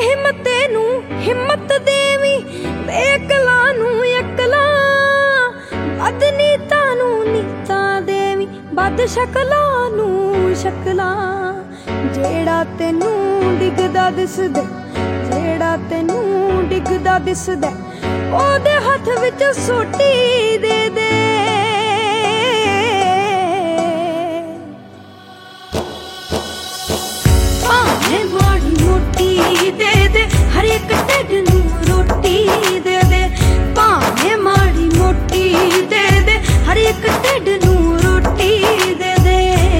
बेहिम्मते नू हिम्मत देवी, बेअकला नू अकला, बदनीता नू नीता देवी, बद शकला नू शकला। जेड़ा तेनू डिगदा दिसदा, जेड़ा तेनू डिगदा दिसदा, ओदे हथ विच सोटी दे दे। भावें माड़ी मोटी दे दे, हर एक ढिड नू रोटी दे दे। भावें माड़ी मोटी दे दे, हर एक ढिड नू रोटी दे दे।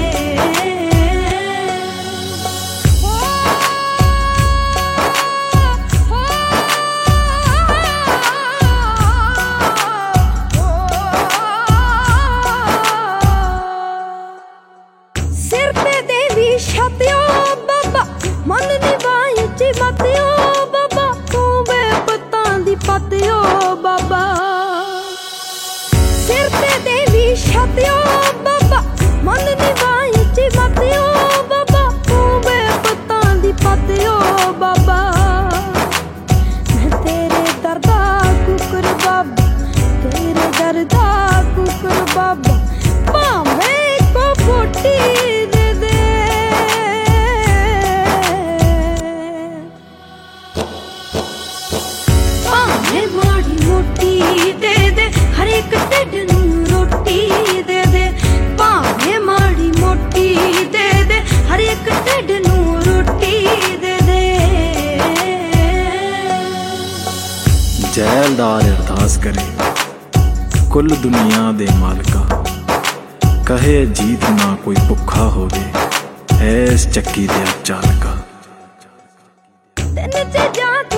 सिर ते देवी छातियो बाबा, मन निभाई ची मतियो बाबा, तू बेपतां दी पतियो बाबा। सिर ते देवी छातियो बाबा, मन निभाई ची मतियो बाबा, तू बेपतां दी पतियो बाबा। मैं तेरे दर्दा कुकर बाबा, तेरे दर्दा कुकर बाबा, भावें को फोटी दे दे। भावें माड़ी मोटी दे दे, हर एक ढिड नू रोटी दे दे। भावें माड़ी मोटी दे दे, हर एक ढिड नू रोटी दे दे। जैलदार अरदास करे कुल दुनिया दे मालका, कहे जीत ना कोई भुखा होवे, ऐस चक्की दे चालका। तेन चीजां